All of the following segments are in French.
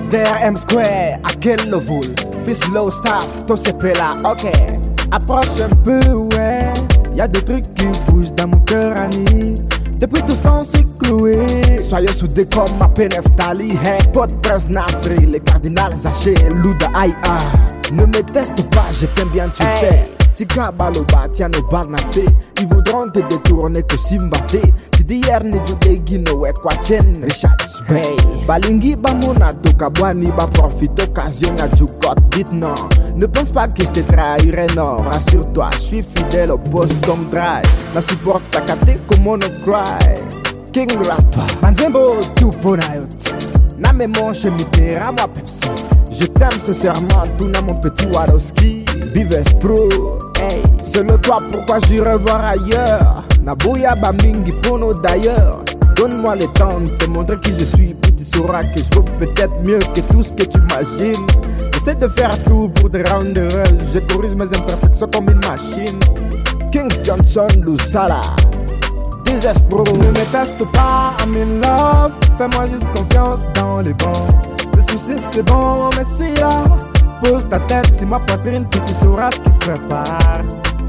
DRM Square, à quel level? Fils low staff, ton CP là, ok. Approche un peu, ouais. Y'a des trucs qui bougent dans mon cœur, Annie. Depuis tout ce temps, c'est cloué. Soyez soudés comme ma PNF Tali. Hey, pote Prince Nasri, les cardinals Zaché, Louda Aïa. Ne me teste pas, je t'aime bien, tu sais. Tika baloba, tiens nos barnassés. Ils voudront te détourner que Simbaté. Si d'hier ne joué Guino, ouais, quoi tienne, Richard Bay. Balingi, bamona, tokabwani, ba profite occasion à Djoukot. Dites non, ne pense pas que je te trahirai, non. Rassure-toi, je suis fidèle au poste comme drive. La support ta kate comme on cry. King Rapper, Manzembo, tout ponayot. Na me manche mi pera, moi Pepsi. Je t'aime sincèrement, tout na mon petit Waroski. Bives Pro, hey. Selon toi, pourquoi j'irai voir ailleurs? Nabouya Bamingi Pono d'ailleurs. Donne-moi le temps de te montrer qui je suis. Puis tu sauras que je vaux peut-être mieux que tout ce que tu imagines. J'essaie de faire tout pour te rendre heureuse. Je corrige mes imperfections comme une machine. Kings Johnson, Lusala. Désespro. Ne me teste pas, I'm in love. Fais-moi juste confiance dans les bons. Le souci c'est bon, mais celui-là. Pose ta tête, c'est ma poitrine, puis tu sauras ce qui se prépare.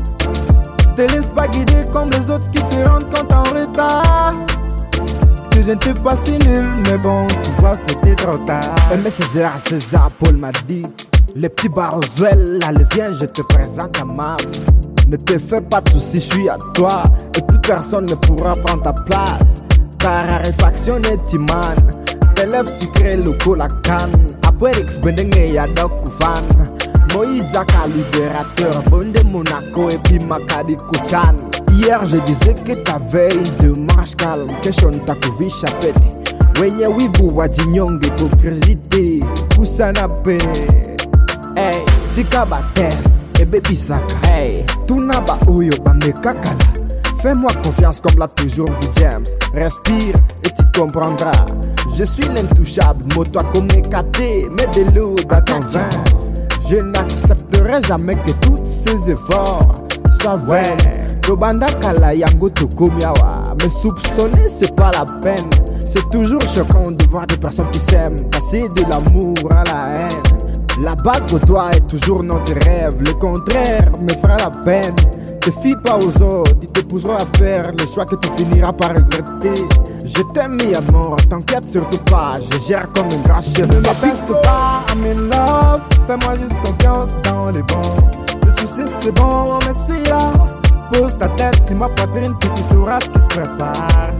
Te laisse pas guider comme les autres qui se rendent compte en retard. Que je n'étais pas si nul, mais bon, tu vois, c'était trop tard. Mais César, César, Paul m'a dit. Les petits Baroswell, allez viens, je te présente à ma. Ne te fais pas de soucis, je suis à toi. Et plus personne ne pourra prendre ta place. Ta raréfaction est imane. Tes lèvres sucrées, le la canne. Après Bendenge Yadok Koufan. Moïse Aka libérateur. Bonde Monaco et puis Makadi Kouchan. Hier je disais que t'avais une démarche calme. Question Takovi Chapete. Wenye wivu wajinyonge hypocrisie. Kusana pe. Hey, tika ba test. Et baby saka. Hey, tunaba oyo ba mekakala. Fais-moi confiance comme l'a toujours dit James. Respire et tu comprendras. Je suis l'intouchable, moto comme écaté. Mets de l'eau dans ton vin. Je n'accepterai jamais que tous ces efforts soient vains. Tobanda kala yango tokomiawa. Me soupçonner c'est pas la peine. C'est toujours choquant de voir des personnes qui s'aiment passer de l'amour à la haine. La bague au doigt est toujours notre rêve. Le contraire me fera la peine. Te fie pas aux autres, ils te pousseront à faire le choix que tu finiras par regretter. Je t'aime mi amour, t'inquiète surtout pas, je gère comme un grand chef. Ne me peste pas, I'm in love. Fais-moi juste confiance dans les bons. Le souci c'est bon, mais celui-là. Pose ta tête, c'est ma poitrine, puis tu sauras ce qui se prépare.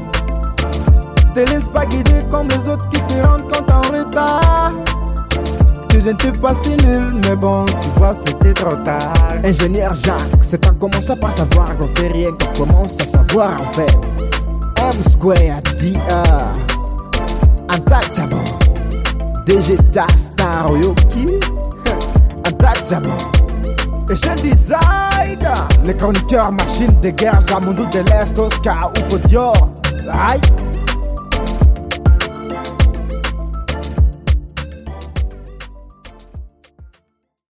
Te laisse pas guider comme les autres qui se rendent compte en retard. Que je n'étais pas si nul, mais bon, tu vois, c'était trop tard. Ingénieur Jacques, c'est en commençant par savoir qu'on sait rien qu'on commence à savoir en fait. M Square, DR, Untouchable, Digita Star Yoki, Untouchable, Echel Design, les chroniqueurs, machines de guerre, Jamondou de l'Est, Oscar, Oufo Dior, aïe.